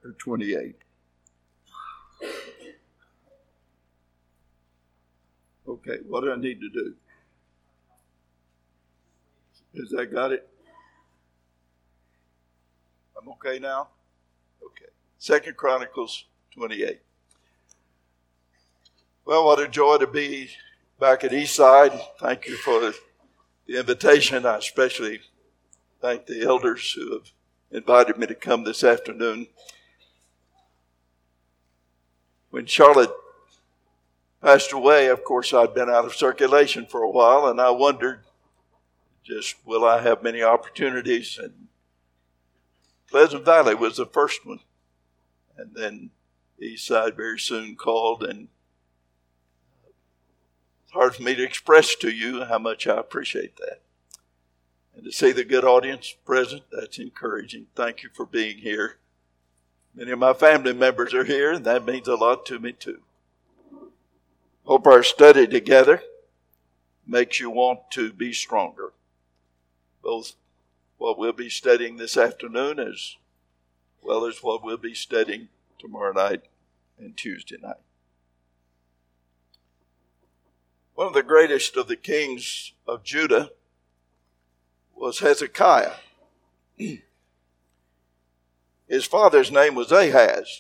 chapter 28. Okay, what do I need to do? Has that got it? I'm okay now? Okay. 2 Chronicles 28. Well, what a joy to be back at Eastside. Thank you for the invitation. I especially thank the elders who have invited me to come this afternoon. When Charlotte passed away, of course, I'd been out of circulation for a while, and I wondered, just will I have many opportunities? And Pleasant Valley was the first one. And then Eastside very soon called, and it's hard for me to express to you how much I appreciate that. And to see the good audience present, that's encouraging. Thank you for being here. Many of my family members are here, and that means a lot to me too. Hope our study together makes you want to be stronger. Both what we'll be studying this afternoon as well as what we'll be studying tomorrow night and Tuesday night. One of the greatest of the kings of Judah was Hezekiah. His father's name was Ahaz.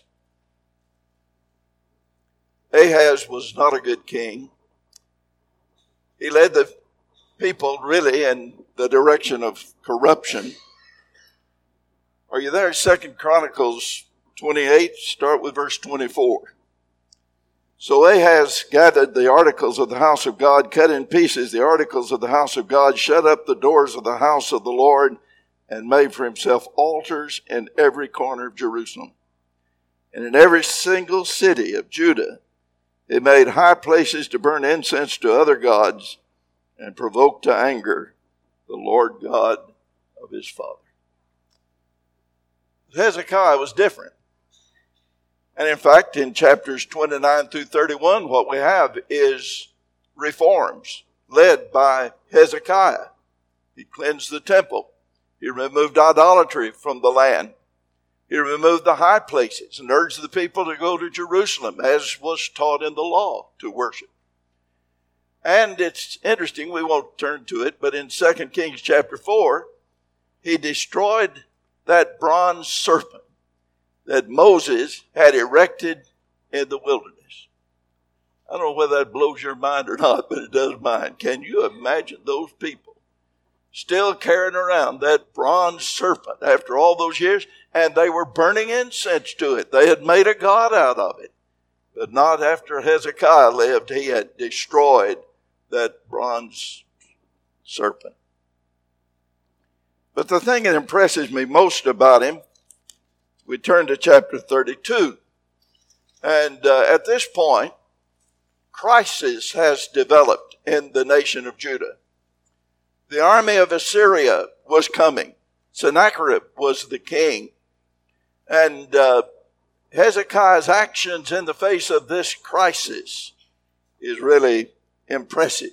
Ahaz was not a good king. He led the people really in the direction of corruption. Are you there? 2 Chronicles 28, start with verse 24. So Ahaz gathered the articles of the house of God, cut in pieces the articles of the house of God, shut up the doors of the house of the Lord, and made for himself altars in every corner of Jerusalem. And in every single city of Judah, he made high places to burn incense to other gods and provoke to anger the Lord God of his father. Hezekiah was different. And in fact, in chapters 29 through 31, what we have is reforms led by Hezekiah. He cleansed the temple. He removed idolatry from the land. He removed the high places and urged the people to go to Jerusalem, as was taught in the law, to worship. And it's interesting, we won't turn to it, but in 2 Kings chapter 4, he destroyed that bronze serpent that Moses had erected in the wilderness. I don't know whether that blows your mind or not, but it does mine. Can you imagine those people still carrying around that bronze serpent after all those years? And they were burning incense to it. They had made a god out of it. But not after Hezekiah lived. He had destroyed that bronze serpent. But the thing that impresses me most about him, we turn to chapter 32. And at this point, crisis has developed in the nation of Judah. The army of Assyria was coming. Sennacherib was the king. And Hezekiah's actions in the face of this crisis is really impressive.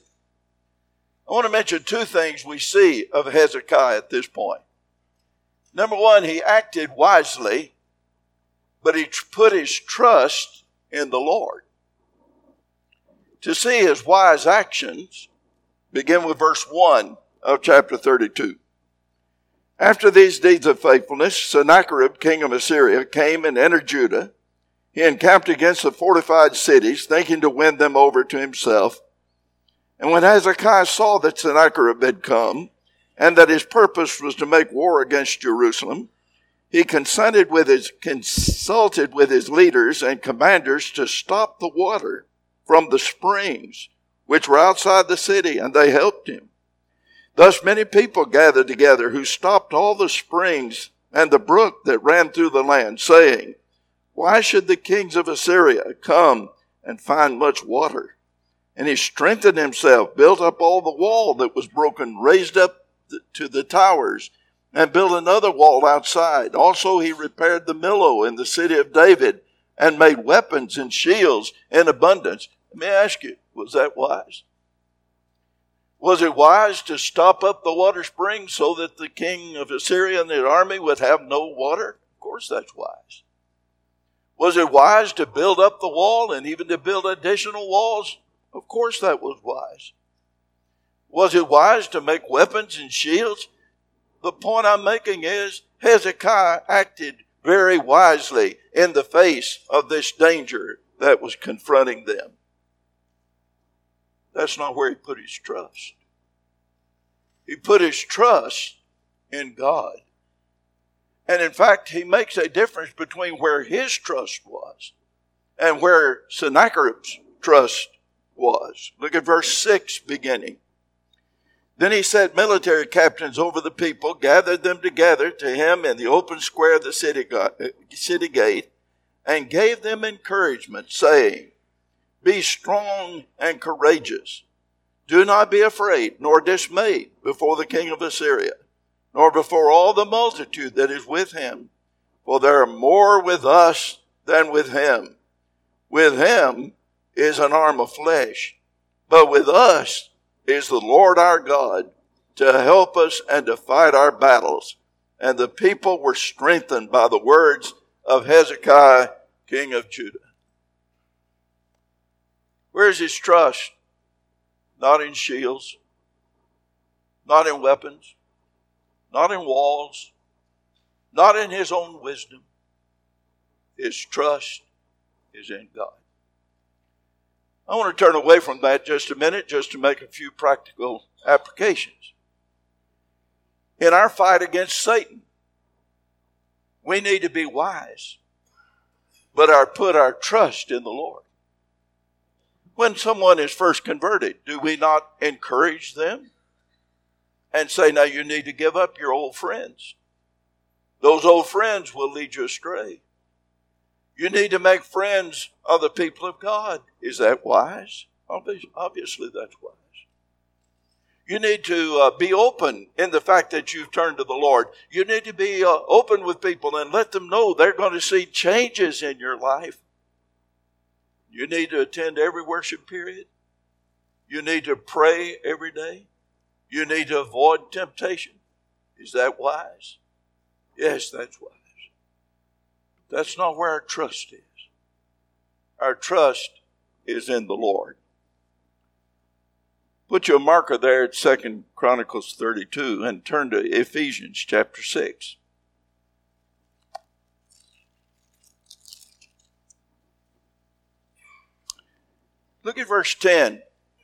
I want to mention two things we see of Hezekiah at this point. Number one, he acted wisely, but he put his trust in the Lord. To see his wise actions, begin with verse 1 of chapter 32. After these deeds of faithfulness, Sennacherib, king of Assyria, came and entered Judah. He encamped against the fortified cities, thinking to win them over to himself. And when Hezekiah saw that Sennacherib had come, and that his purpose was to make war against Jerusalem, he consulted with his leaders and commanders to stop the water from the springs which were outside the city, and they helped him. Thus many people gathered together who stopped all the springs and the brook that ran through the land, saying, "Why should the kings of Assyria come and find much water?" And he strengthened himself, built up all the wall that was broken, raised up to the towers, and built another wall outside. Also he repaired the Millo in the city of David, and made weapons and shields in abundance. Let me ask you, was that wise? Was it wise to stop up the water springs so that the king of Assyria and his army would have no water? Of course that's wise. Was it wise to build up the wall and even to build additional walls? Of course that was wise. Was it wise to make weapons and shields? The point I'm making is Hezekiah acted very wisely in the face of this danger that was confronting them. That's not where he put his trust. He put his trust in God. And in fact, he makes a difference between where his trust was and where Sennacherib's trust was. Look at verse 6 beginning. Then he set military captains over the people, gathered them together to him in the open square of the city gate, and gave them encouragement, saying, Be strong and courageous. Do not be afraid nor dismayed before the king of Assyria, nor before all the multitude that is with him. For there are more with us than with him. With him is an arm of flesh, but with us is the Lord our God to help us and to fight our battles. And the people were strengthened by the words of Hezekiah, king of Judah. Where's his trust? Not in shields, not in weapons, not in walls, not in his own wisdom. His trust is in God. I want to turn away from that just a minute, just to make a few practical applications. In our fight against Satan, we need to be wise, but put our trust in the Lord. When someone is first converted, do we not encourage them and say, now you need to give up your old friends? Those old friends will lead you astray. You need to make friends of the people of God. Is that wise? Obviously that's wise. You need to be open in the fact that you've turned to the Lord. You need to be open with people and let them know they're going to see changes in your life. You need to attend every worship period. You need to pray every day. You need to avoid temptation. Is that wise? Yes, that's wise. That's not where our trust is. Our trust is in the Lord. Put your marker there at 2 Chronicles 32 and turn to Ephesians chapter 6. Look at verse 10.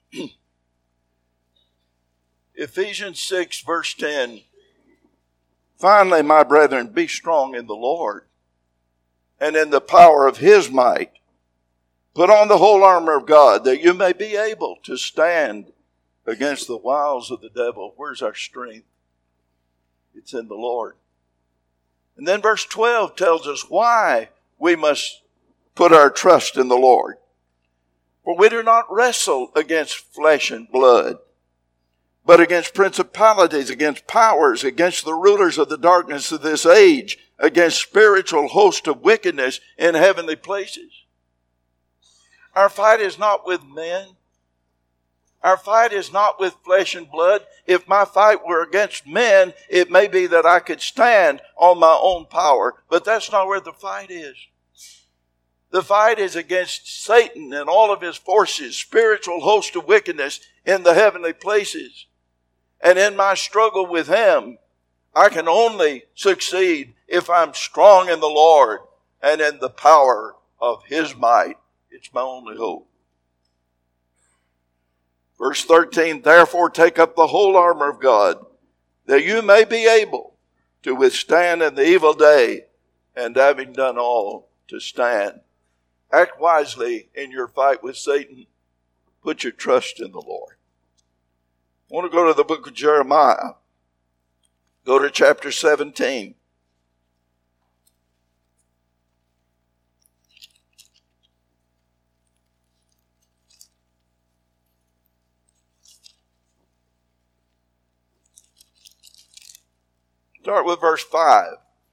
Ephesians 6 verse 10. Finally, my brethren, be strong in the Lord and in the power of his might. Put on the whole armor of God, that you may be able to stand against the wiles of the devil. Where's our strength? It's in the Lord. And then verse 12 tells us why we must put our trust in the Lord. For we do not wrestle against flesh and blood, but against principalities, against powers, against the rulers of the darkness of this age, against spiritual hosts of wickedness in heavenly places. Our fight is not with men. Our fight is not with flesh and blood. If my fight were against men, it may be that I could stand on my own power, but that's not where the fight is. The fight is against Satan and all of his forces, spiritual host of wickedness in the heavenly places. And in my struggle with him, I can only succeed if I'm strong in the Lord and in the power of his might. It's my only hope. Verse 13, therefore take up the whole armor of God, that you may be able to withstand in the evil day, and having done all, to stand. Act wisely in your fight with Satan. Put your trust in the Lord. I want to go to the book of Jeremiah. Go to chapter 17. Start with verse 5.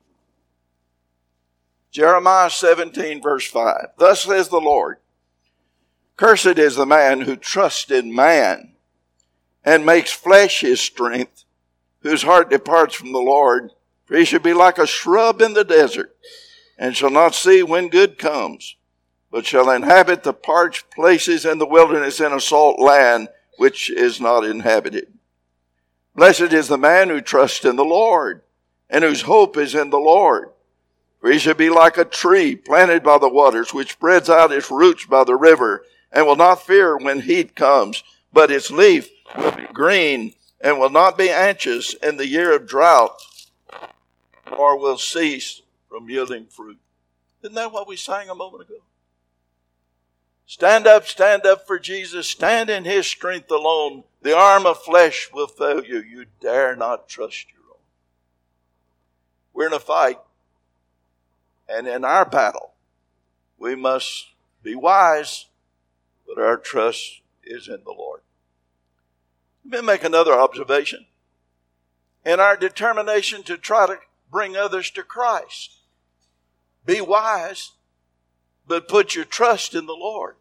Jeremiah 17, verse 5. Thus says the Lord, cursed is the man who trusts in man and makes flesh his strength, whose heart departs from the Lord. For he should be like a shrub in the desert, and shall not see when good comes, but shall inhabit the parched places in the wilderness in a salt land which is not inhabited. Blessed is the man who trusts in the Lord, and whose hope is in the Lord. For he shall be like a tree planted by the waters, which spreads out its roots by the river, and will not fear when heat comes, but its leaf will be green, and will not be anxious in the year of drought, or will cease from yielding fruit. Isn't that what we sang a moment ago? Stand up for Jesus. Stand in his strength alone. The arm of flesh will fail you. You dare not trust your own. We're in a fight. And in our battle, we must be wise, but our trust is in the Lord. Let me make another observation. In our determination to try to bring others to Christ, be wise, but put your trust in the Lord.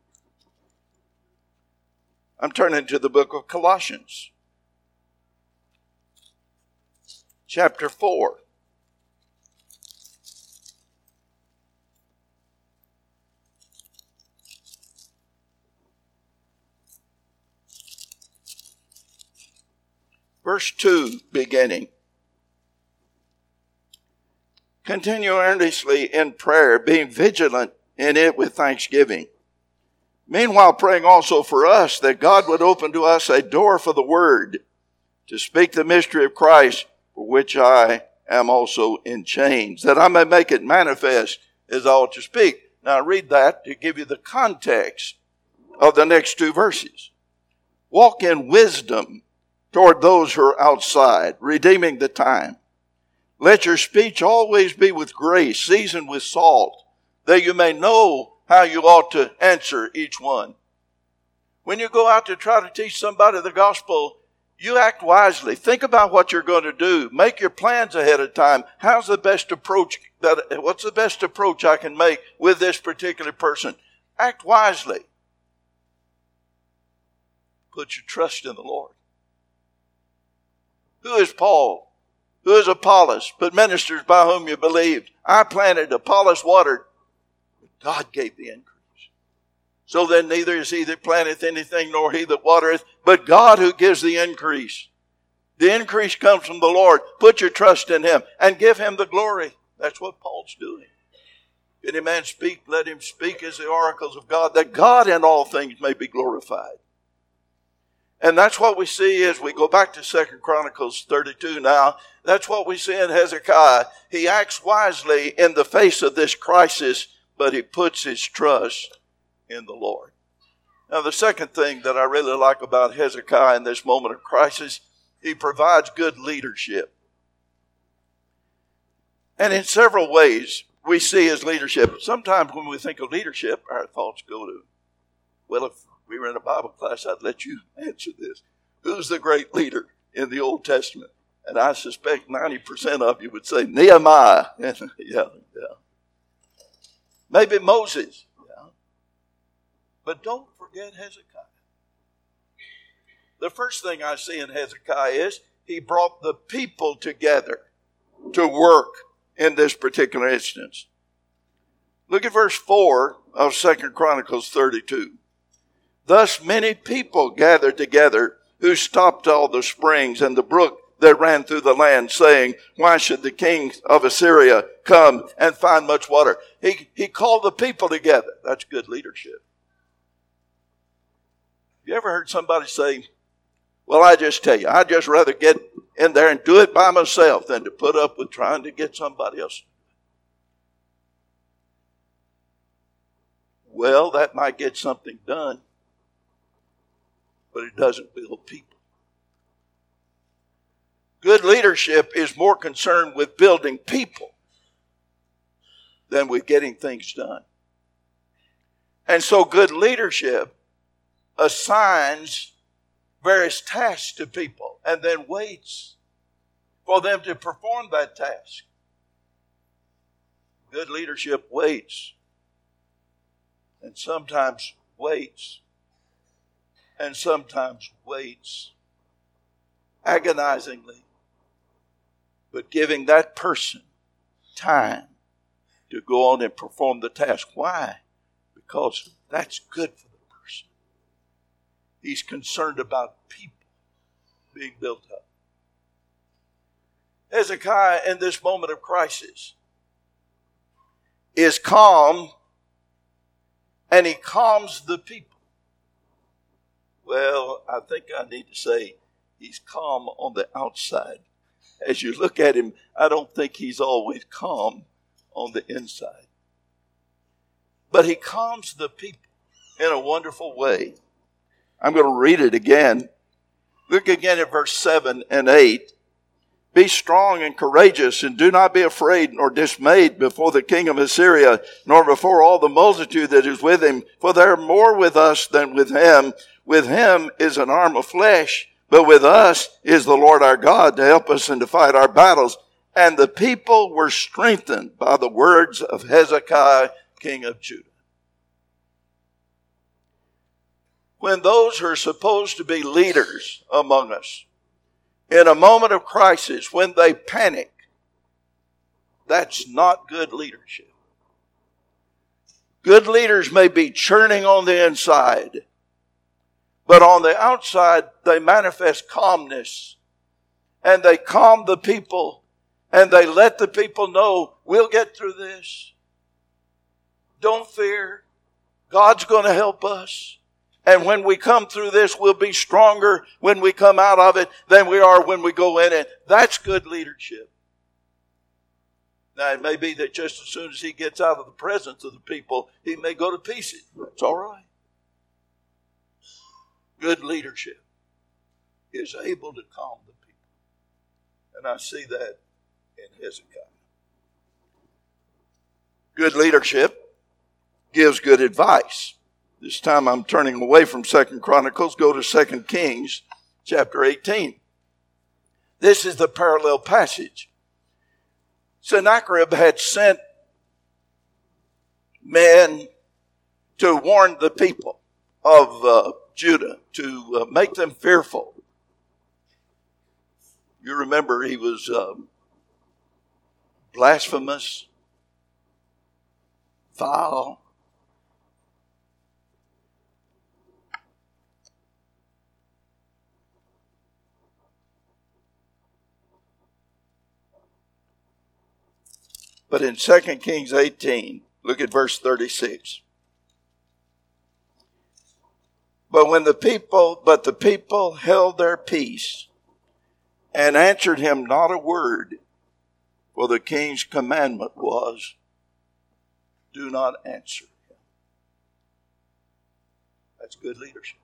I'm turning to the book of Colossians, chapter 4. Verse 2 beginning. Continue earnestly in prayer, being vigilant in it with thanksgiving. Meanwhile, praying also for us, that God would open to us a door for the word, to speak the mystery of Christ, for which I am also in chains, that I may make it manifest as I ought to speak. Now I read that to give you the context of the next two verses. Walk in wisdom toward those who are outside, redeeming the time. Let your speech always be with grace, seasoned with salt, that you may know how you ought to answer each one. When you go out to try to teach somebody the gospel, you act wisely. Think about what you're going to do. Make your plans ahead of time. What's the best approach I can make with this particular person? Act wisely. Put your trust in the Lord. Who is Paul? Who is Apollos? But ministers by whom you believed. I planted, Apollos watered. God gave the increase. So then neither is he that planteth anything, nor he that watereth, but God who gives the increase. The increase comes from the Lord. Put your trust in him and give him the glory. That's what Paul's doing. If any man speak, let him speak as the oracles of God, that God in all things may be glorified. And that's what we see as we go back to 2 Chronicles 32 now. That's what we see in Hezekiah. He acts wisely in the face of this crisis, but he puts his trust in the Lord. Now the second thing that I really like about Hezekiah in this moment of crisis, he provides good leadership. And in several ways we see his leadership. Sometimes when we think of leadership, our thoughts go to, well, if we were in a Bible class, I'd let you answer this. Who's the great leader in the Old Testament? And I suspect 90% of you would say Nehemiah. Yeah. Maybe Moses. Yeah. But don't forget Hezekiah. The first thing I see in Hezekiah is he brought the people together to work in this particular instance. Look at verse 4 of 2 Chronicles 32. Thus many people gathered together who stopped all the springs and the brook that ran through the land, saying, why should the king of Assyria come and find much water? He called the people together. That's good leadership. Have you ever heard somebody say, well, I just tell you, I'd just rather get in there and do it by myself than to put up with trying to get somebody else. Well, that might get something done, but it doesn't build people. Good leadership is more concerned with building people than with getting things done. And so good leadership assigns various tasks to people and then waits for them to perform that task. Good leadership waits and sometimes waits and sometimes waits agonizingly, but giving that person time to go on and perform the task. Why? Because that's good for the person. He's concerned about people being built up. Hezekiah, in this moment of crisis, is calm, and he calms the people. Well, I think I need to say he's calm on the outside. As you look at him, I don't think he's always calm on the inside. But he calms the people in a wonderful way. I'm going to read it again. Look again at verse 7 and 8. Be strong and courageous, and do not be afraid nor dismayed before the king of Assyria, nor before all the multitude that is with him. For there are more with us than with him. With him is an arm of flesh, but with us is the Lord our God to help us and to fight our battles. And the people were strengthened by the words of Hezekiah, king of Judah. When those who are supposed to be leaders among us, in a moment of crisis, when they panic, that's not good leadership. Good leaders may be churning on the inside, but on the outside, they manifest calmness, and they calm the people, and they let the people know, we'll get through this. Don't fear. God's going to help us. And when we come through this, we'll be stronger when we come out of it than we are when we go in it. That's good leadership. Now, it may be that just as soon as he gets out of the presence of the people, he may go to pieces. That's all right. Good leadership is able to calm the people. And I see that in Hezekiah. Good leadership gives good advice. This time I'm turning away from 2 Chronicles. Go to 2 Kings chapter 18. This is the parallel passage. Sennacherib had sent men to warn the people of Judah, to make them fearful. You remember he was blasphemous, foul. But in 2 Kings 18, look at verse 36. But the people held their peace and answered him not a word, for the king's commandment was, do not answer him. That's good leadership.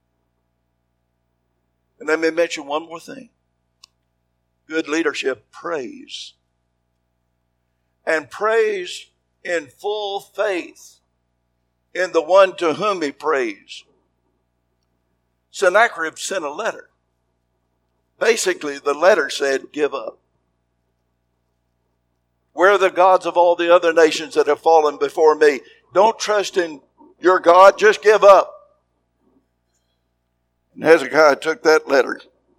And let me mention one more thing. Good leadership prays. And prays in full faith in the one to whom he prays. Sennacherib sent a letter. Basically, the letter said, give up. Where are the gods of all the other nations that have fallen before me? Don't trust in your God, just give up. And Hezekiah took that letter,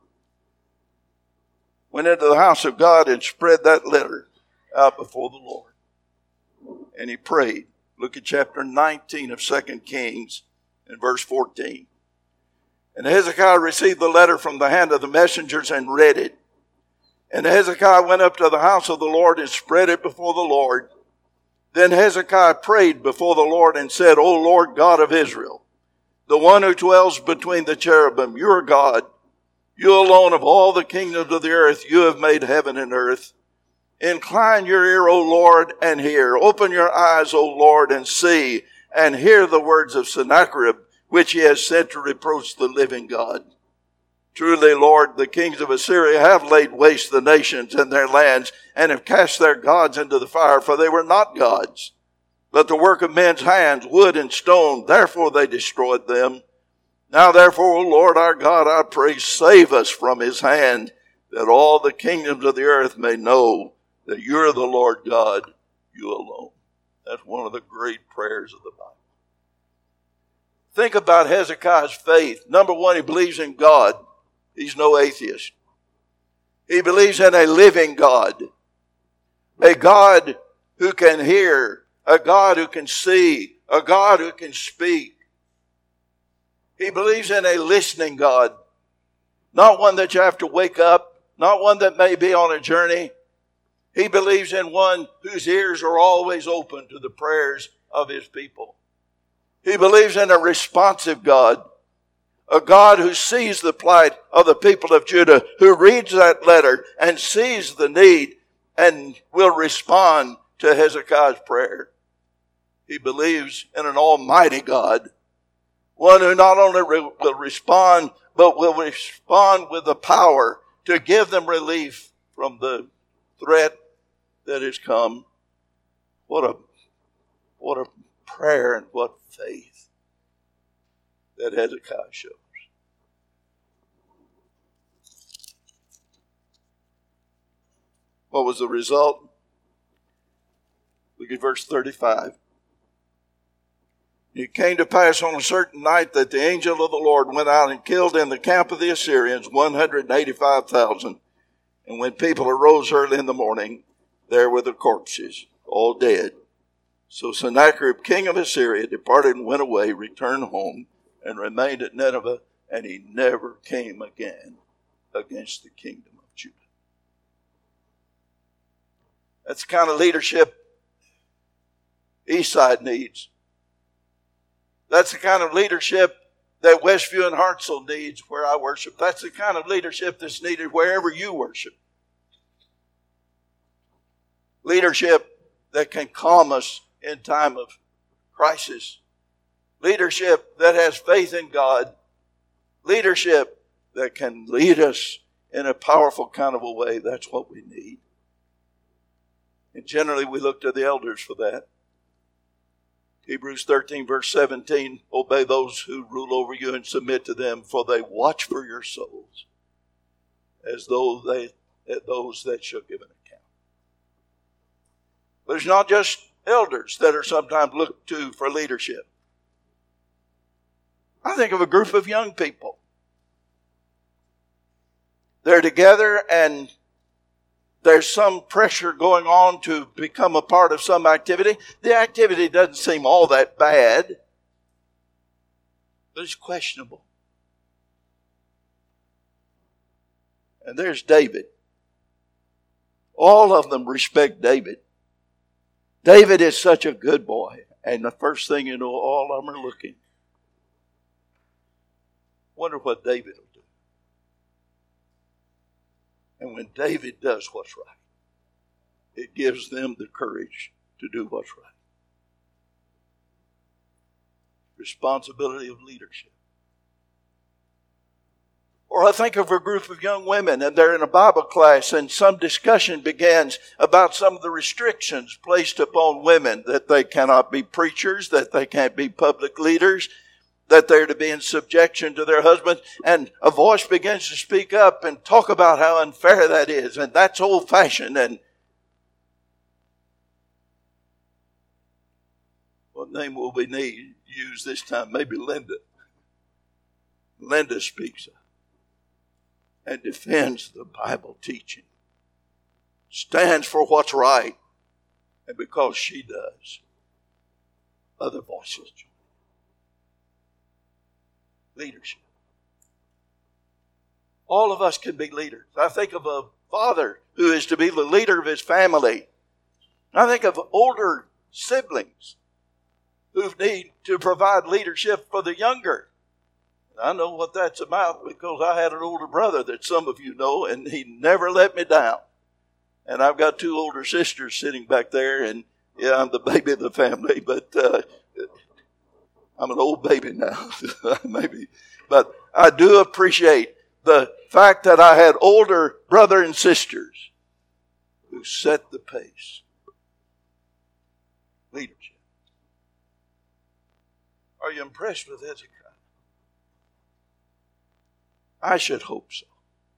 went into the house of God and spread that letter out before the Lord. And he prayed. Look at chapter 19 of 2 Kings and verse 14. And Hezekiah received the letter from the hand of the messengers and read it. And Hezekiah went up to the house of the Lord and spread it before the Lord. Then Hezekiah prayed before the Lord and said, O Lord God of Israel, the one who dwells between the cherubim, you are God. You alone of all the kingdoms of the earth, you have made heaven and earth. Incline your ear, O Lord, and hear. Open your eyes, O Lord, and see, and hear the words of Sennacherib, which he has sent to reproach the living God. Truly, Lord, the kings of Assyria have laid waste the nations and their lands, and have cast their gods into the fire, for they were not gods, but the work of men's hands, wood and stone. Therefore they destroyed them. Now therefore, O Lord our God, I pray, save us from his hand, that all the kingdoms of the earth may know that you're the Lord God, you alone. That's one of the great prayers of the Bible. Think about Hezekiah's faith. Number one, he believes in God. He's no atheist. He believes in a living God. A God who can hear, a God who can see, a God who can speak. He believes in a listening God, not one that you have to wake up, not one that may be on a journey. He believes in one whose ears are always open to the prayers of his people. He believes in a responsive God, a God who sees the plight of the people of Judah, who reads that letter and sees the need and will respond to Hezekiah's prayer. He believes in an almighty God, one who not only will respond, but will respond with the power to give them relief from the threat that has come. What a prayer and what faith that Hezekiah shows. What was the result? Look at verse 35. It came to pass on a certain night that the angel of the Lord went out and killed in the camp of the Assyrians 185,000. And when people arose early in the morning, there were the corpses, all dead. So Sennacherib, king of Assyria, departed and went away, returned home, and remained at Nineveh, and he never came again against the kingdom of Judah. That's the kind of leadership Eastside needs. That's the kind of leadership that Westview and Hartselle needs where I worship. That's the kind of leadership that's needed wherever you worship. Leadership that can calm us in time of crisis. Leadership that has faith in God. Leadership that can lead us in a powerful kind of a way. That's what we need. And generally we look to the elders for that. Hebrews 13 verse 17, obey those who rule over you and submit to them, for they watch for your souls as though those that shall give an account. But it's not just elders that are sometimes looked to for leadership. I think of a group of young people. They're together and there's some pressure going on to become a part of some activity. The activity doesn't seem all that bad, but it's questionable. And there's David. All of them respect David. David is such a good boy. And the first thing you know, all of them are looking. Wonder what David will do. And when David does what's right, it gives them the courage to do what's right. Responsibility of leadership. Or I think of a group of young women and they're in a Bible class and some discussion begins about some of the restrictions placed upon women, that they cannot be preachers, that they can't be public leaders, that they're to be in subjection to their husband, and a voice begins to speak up and talk about how unfair that is, and that's old-fashioned. And what name will we use this time? Maybe Linda. Linda speaks up and defends the Bible teaching, stands for what's right, and because she does, other voices join. Leadership. All of us can be leaders. I think of a father who is to be the leader of his family. I think of older siblings who need to provide leadership for the younger. I know what that's about because I had an older brother that some of you know, and he never let me down. And I've got two older sisters sitting back there, and yeah, I'm the baby of the family, but I'm an old baby now, maybe. But I do appreciate the fact that I had older brother and sisters who set the pace. Leadership. Are you impressed with Hezekiah? I should hope so.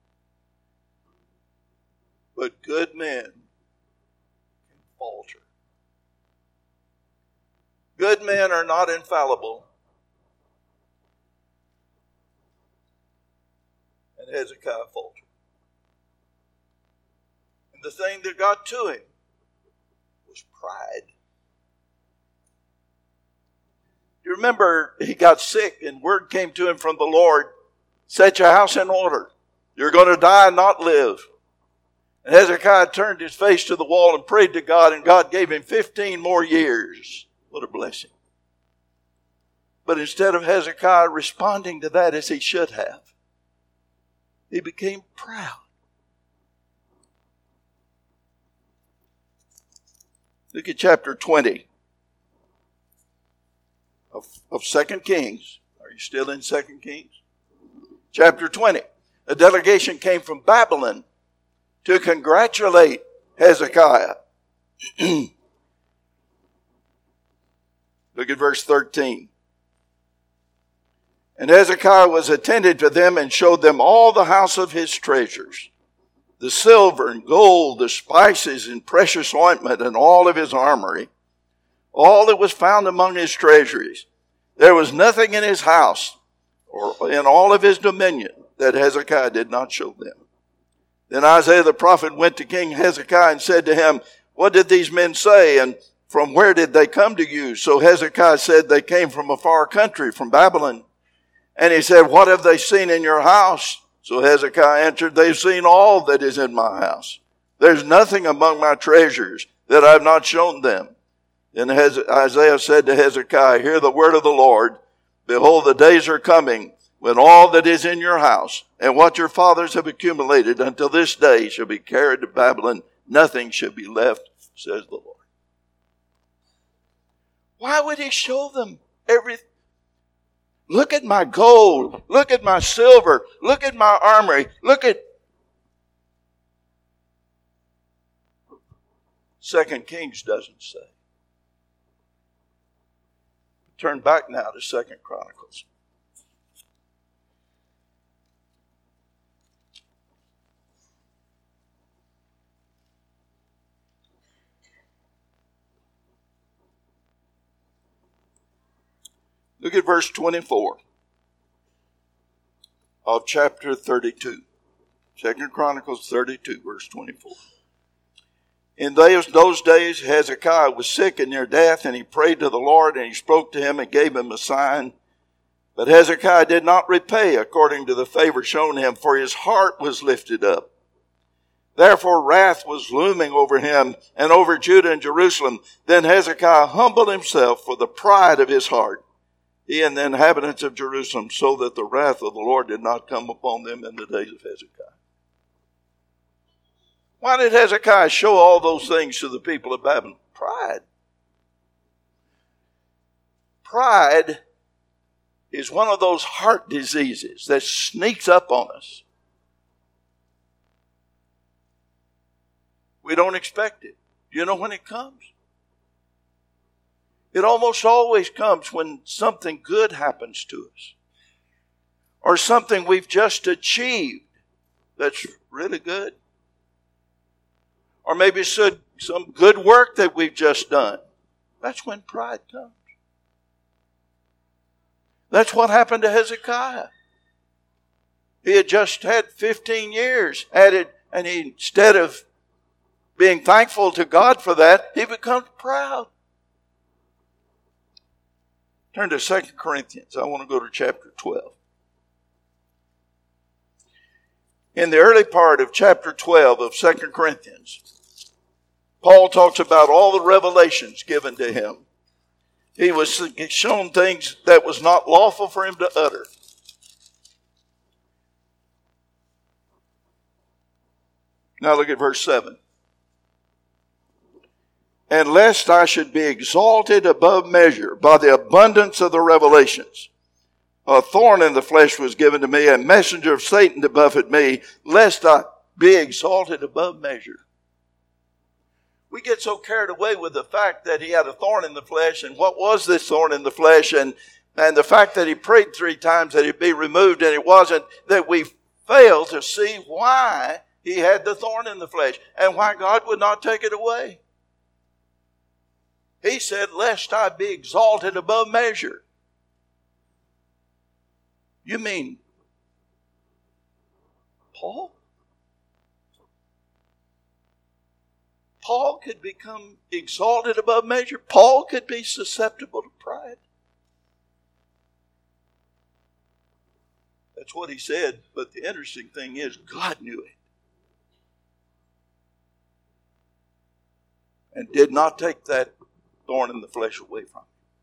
But good men can falter. Good men are not infallible. And Hezekiah faltered. And the thing that got to him was was pride. You remember he got sick and word came to him from the Lord, set your house in order. You're going to die and not live. And Hezekiah turned his face to the wall and prayed to God, and God gave him 15 more years. What a blessing. But instead of Hezekiah responding to that as he should have, he became proud. Look at chapter 20 of 2 Kings. Are you still in 2 Kings? Chapter 20. A delegation came from Babylon to congratulate Hezekiah. Look at verse 13. And Hezekiah was attended to them and showed them all the house of his treasures, the silver and gold, the spices and precious ointment, and all of his armory, all that was found among his treasuries. There was nothing in his house or in all of his dominion that Hezekiah did not show them. Then Isaiah the prophet went to King Hezekiah and said to him, what did these men say, and from where did they come to you? So Hezekiah said, they came from a far country, from Babylon. And he said, what have they seen in your house? So Hezekiah answered, they've seen all that is in my house. There's nothing among my treasures that I have not shown them. Then Isaiah said to Hezekiah, hear the word of the Lord. Behold, the days are coming when all that is in your house and what your fathers have accumulated until this day shall be carried to Babylon. Nothing shall be left, says the Lord. Why would he show them everything? Look at my gold. Look at my silver. Look at my armory. Look at 2 Kings doesn't say. Turn back now to 2 Chronicles. Look at verse 24 of chapter 32. 2 Chronicles 32, verse 24. In those days Hezekiah was sick and near death, and he prayed to the Lord, and he spoke to him and gave him a sign. But Hezekiah did not repay according to the favor shown him, for his heart was lifted up. Therefore wrath was looming over him and over Judah and Jerusalem. Then Hezekiah humbled himself for the pride of his heart, he and the inhabitants of Jerusalem, so that the wrath of the Lord did not come upon them in the days of Hezekiah. Why did Hezekiah show all those things to the people of Babylon? Pride. Pride is one of those heart diseases that sneaks up on us. We don't expect it. Do you know when it comes? It almost always comes when something good happens to us, or something we've just achieved that's really good, or maybe some good work that we've just done. That's when pride comes. That's what happened to Hezekiah. He had just had 15 years added, and instead of being thankful to God for that, he becomes proud. Turn to 2 Corinthians. I want to go to chapter 12. In the early part of chapter 12 of 2 Corinthians, Paul talks about all the revelations given to him. He was shown things that was not lawful for him to utter. Now look at verse 7. And lest I should be exalted above measure by the abundance of the revelations, a thorn in the flesh was given to me, a messenger of Satan to buffet me, lest I be exalted above measure. We get so carried away with the fact that he had a thorn in the flesh, and what was this thorn in the flesh, and the fact that he prayed 3 times that it be removed, and it wasn't, that we fail to see why he had the thorn in the flesh and why God would not take it away. He said, lest I be exalted above measure. You mean Paul? Paul could become exalted above measure. Paul could be susceptible to pride. That's what he said, but the interesting thing is God knew it. And did not take that thorn in the flesh away from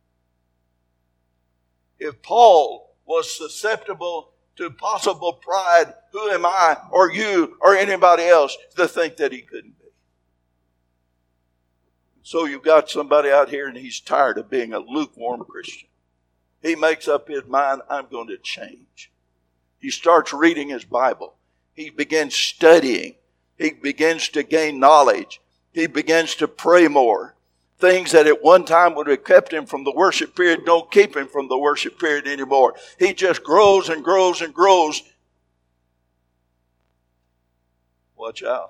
him. If Paul was susceptible to possible pride, who am I or you or anybody else to think that he couldn't be? So you've got somebody out here and he's tired of being a lukewarm Christian. He makes up his mind, I'm going to change. He starts reading his Bible. He begins studying. He begins to gain knowledge. He begins to pray more. Things that at one time would have kept him from the worship period don't keep him from the worship period anymore. He just grows and grows and grows. Watch out.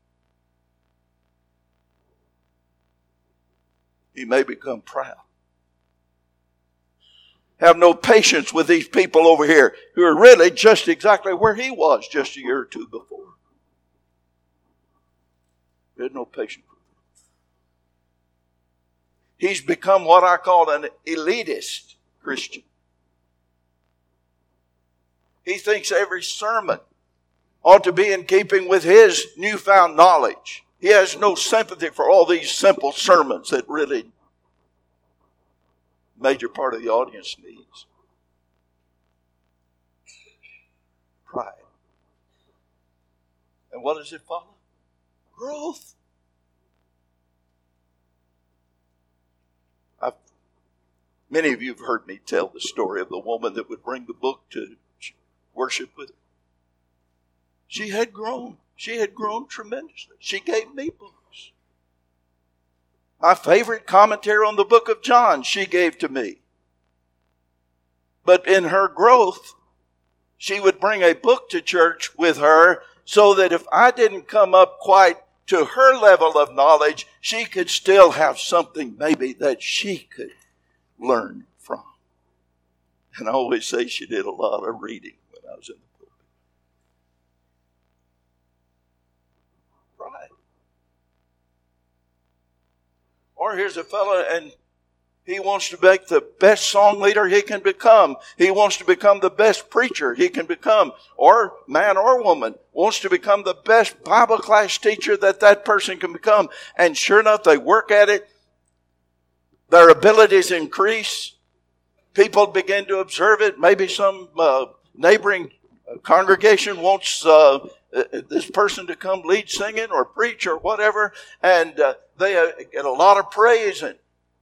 He may become proud. Have no patience with these people over here who are really just exactly where he was just a year or two before. He had no patience. He's become what I call an elitist Christian. He thinks every sermon ought to be in keeping with his newfound knowledge. He has no sympathy for all these simple sermons that really major part of the audience needs. Pride. And what does it follow? Growth. Many of you have heard me tell the story of the woman that would bring the book to worship with her. She had grown. She had grown tremendously. She gave me books. My favorite commentary on the book of John, she gave to me. But in her growth, she would bring a book to church with her so that if I didn't come up quite to her level of knowledge, she could still have something maybe that she could learn from. And I always say she did a lot of reading when I was in the pulpit. Pride. Or here's a fellow and he wants to make the best song leader he can become. He wants to become the best preacher he can become. Or man or woman wants to become the best Bible class teacher that person can become. And sure enough, they work at it. Their abilities increase. People begin to observe it. Maybe some neighboring congregation wants this person to come lead singing or preach or whatever. And they get a lot of praise. And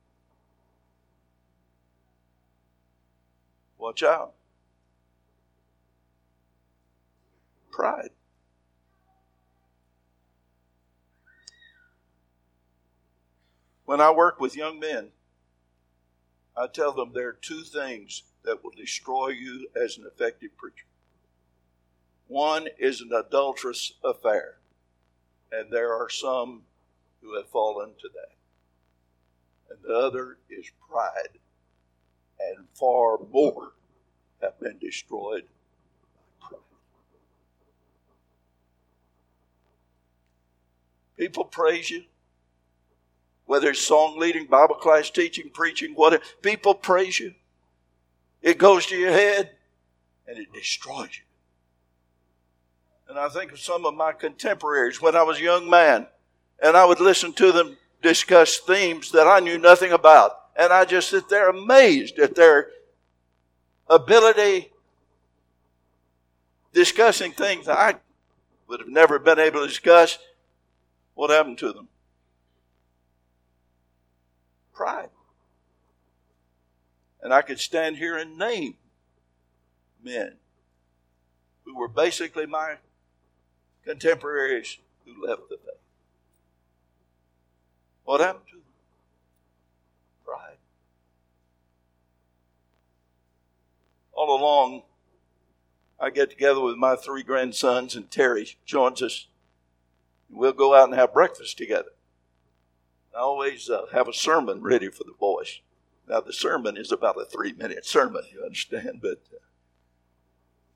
watch out. Pride. When I work with young men, I tell them there are two things that will destroy you as an effective preacher. One is an adulterous affair, and there are some who have fallen to that. And the other is pride, and far more have been destroyed by pride. People praise you. Whether it's song leading, Bible class teaching, preaching, whatever. People praise you. It goes to your head and it destroys you. And I think of some of my contemporaries when I was a young man and I would listen to them discuss themes that I knew nothing about. And I just sit there amazed at their ability discussing things that I would have never been able to discuss. What happened to them? Pride. And I could stand here and name men who were basically my contemporaries who left the faith. What happened to them? Pride. All along, I get together with my 3 grandsons, and Terry joins us. We'll go out and have breakfast together. I always have a sermon ready for the boys. Now, the sermon is about a 3-minute sermon, you understand, but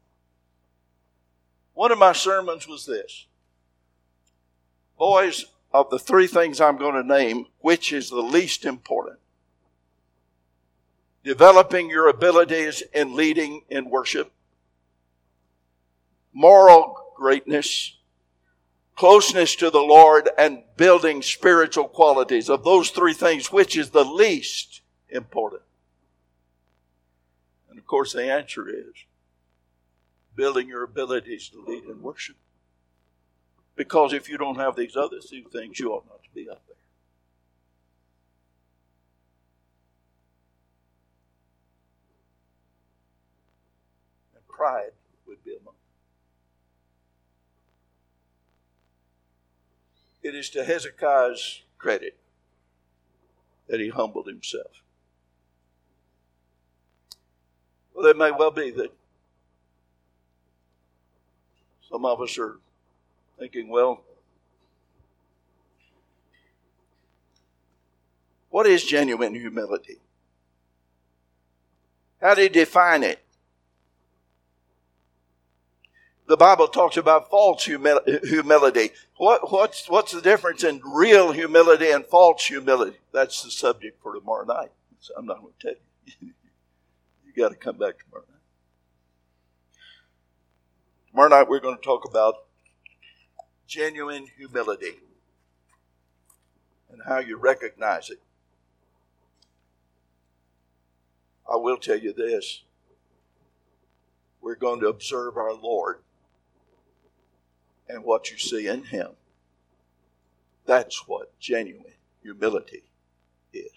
one of my sermons was this. Boys, of the three things I'm going to name, which is the least important? Developing your abilities in leading in worship, moral greatness, closeness to the Lord, and building spiritual qualities. Of those three things, which is the least important? And of course, the answer is building your abilities to lead in worship. Because if you don't have these other two things, you ought not to be up there. And pride would be among them. It is to Hezekiah's credit that he humbled himself. Well, it may well be that some of us are thinking, well, what is genuine humility? How do you define it? The Bible talks about false humility. What's the difference in real humility and false humility? That's the subject for tomorrow night. So I'm not going to tell you. You got to come back tomorrow night. Tomorrow night we're going to talk about genuine humility and how you recognize it. I will tell you this. We're going to observe our Lord and what you see in Him. That's what genuine humility is.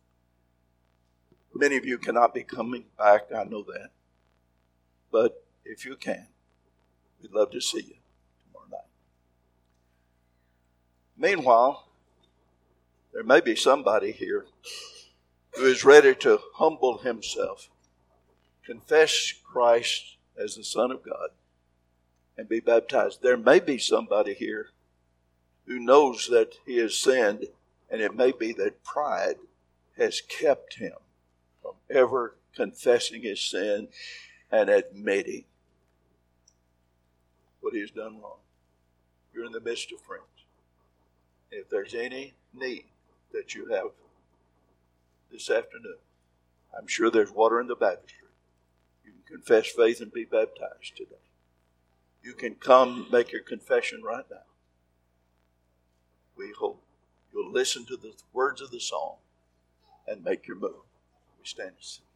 Many of you cannot be coming back, I know that. But if you can, we'd love to see you tomorrow night. Meanwhile, there may be somebody here who is ready to humble himself, confess Christ as the Son of God, and be baptized. There may be somebody here who knows that he has sinned, and it may be that pride has kept him from ever confessing his sin and admitting what he has done wrong. You're in the midst of friends. If there's any need that you have this afternoon, I'm sure there's water in the baptistry. You can confess faith and be baptized today. You can come make your confession right now. We hope you'll listen to the words of the song and make your move. We stand and sing.